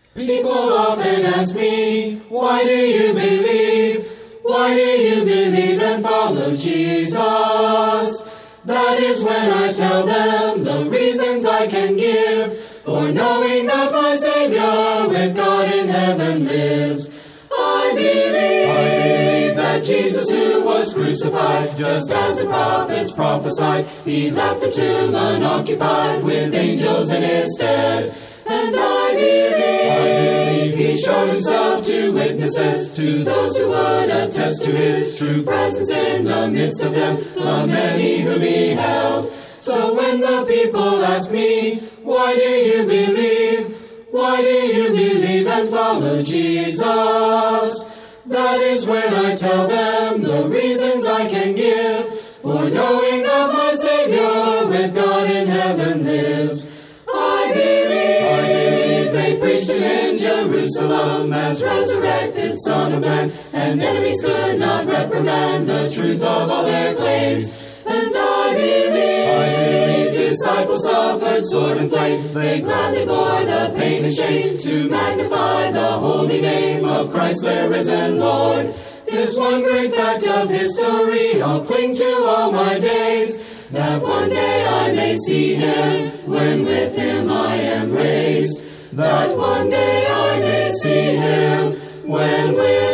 People often ask me, why do you believe? Why do you believe and follow Jesus? That is when I tell them the reasons I can give for knowing that my Savior with God in heaven lives. I believe that Jesus, who was crucified, just as the prophets prophesied, he left the tomb unoccupied with angels in his stead. And I believe he showed himself to witnesses, to those who would attest to his true presence in the midst of them, the many who beheld. So when the people ask me, why do you believe? Why do you believe and follow Jesus? That is when I tell them the reasons I can give for knowing that my Savior with God in heaven lives. I believe they preached him in Jerusalem as resurrected Son of Man, and enemies could not reprimand the truth of all their claims. And I believe disciples suffered sword and flame. They gladly bore the pain and shame to magnify the holy name of Christ their risen Lord. This one great fact of history I'll cling to all my days, that one day I may see him when with him I am raised. That one day I may see him when with